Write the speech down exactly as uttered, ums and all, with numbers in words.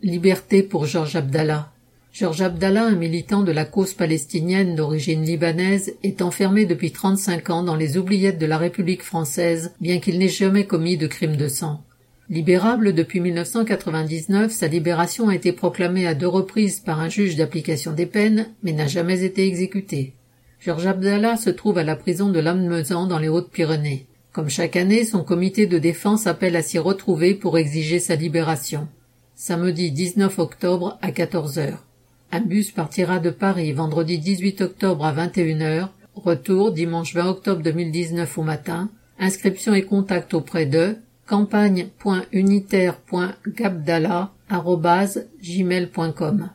Liberté pour Georges Abdallah. Georges Abdallah, un militant de la cause palestinienne d'origine libanaise, est enfermé depuis trente-cinq ans dans les oubliettes de la République française, bien qu'il n'ait jamais commis de crime de sang. Libérable depuis mille neuf cent quatre-vingt-dix-neuf, sa libération a été proclamée à deux reprises par un juge d'application des peines, mais n'a jamais été exécutée. Georges Abdallah se trouve à la prison de Lannemezan dans les Hautes-Pyrénées. Comme chaque année, son comité de défense appelle à s'y retrouver pour exiger sa libération. Samedi dix-neuf octobre à quatorze heures. Un bus partira de Paris vendredi dix-huit octobre à vingt et une heures, retour dimanche vingt octobre deux mille dix-neuf au matin, inscription et contact auprès de campagne point unitaire point gabdallah arobase gmail point com.